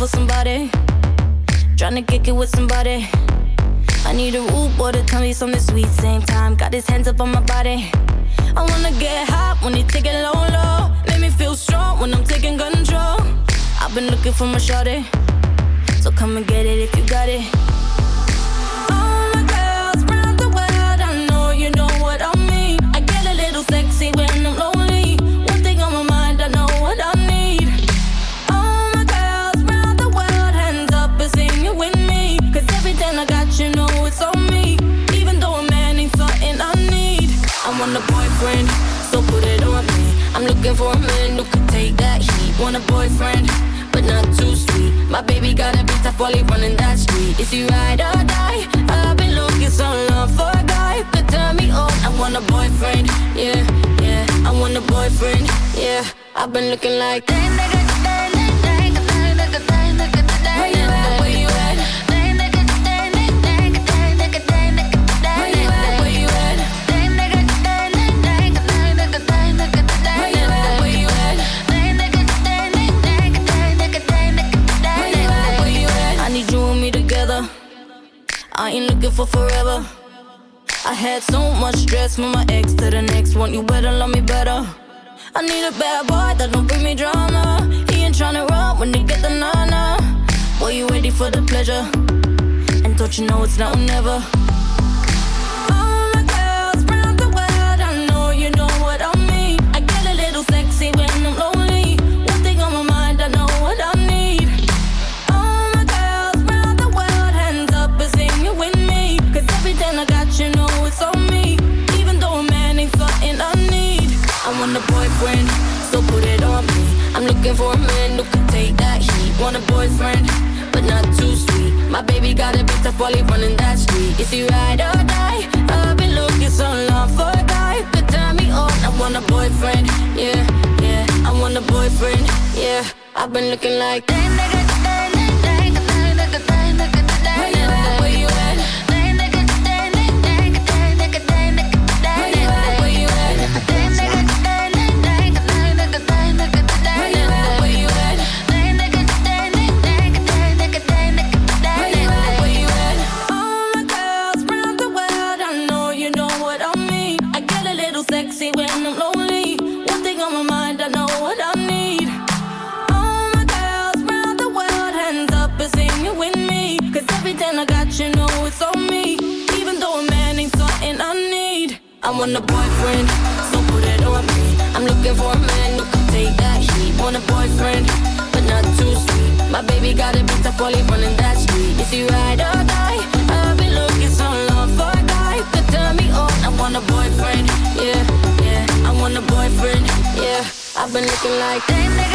for somebody. Tryna kick it with somebody. I need a rude boy to tell me something sweet. Same time, got his hands up on my body. I wanna get hot when he take it low, low. Make me feel strong when I'm taking control. I've been looking for my shorty, so come and get it if you got it. All my girls round the world, I know you know what I mean. I get a little sexy when I'm lonely. One thing on my mind, I know what I need. All my girls round the world, hands up and sing it with me. Cause everything I got, you know it's on me. Even though a man ain't something I need. I want a boyfriend, so put it on me. I'm looking for a man who could take that heat. Want a boyfriend, but not too sweet. My baby gotta be tough while he running that street. Is he ride or die? I've been looking so long for a guy who could turn me on. I want a boyfriend, yeah, yeah. I want a boyfriend, yeah. I've been looking like where you at, where you at? I ain't looking for forever. I had so much stress from my ex to the next one. You better love me better. I need a bad boy that don't bring me drama. He ain't tryna run when they get the nana. Boy, you ready for the pleasure? And don't you know it's now or never? All my girls round the world, I know you know what I mean. I get a little sexy when I'm lonely. One thing on my mind, I know what I need. Everything I got, you know it's on me. Even though a man ain't something I need. I want a boyfriend, so put it on me. I'm looking for a man who can take that heat. Want a boyfriend, but not too sweet. My baby gotta be tough while he running that street. Is he ride or die? I've been looking so long for a guy who could turn me on. I want a boyfriend, yeah, yeah. I want a boyfriend, yeah. I've been looking like where you at, where you at? I want a boyfriend, so put it on me. I'm looking for a man who can take that heat. Want a boyfriend, but not too sweet. My baby gotta be tough while he running that street. Is he ride or die? I've been looking so long for a guy who could turn me on. I want a boyfriend, yeah, yeah. I want a boyfriend, yeah. I've been looking like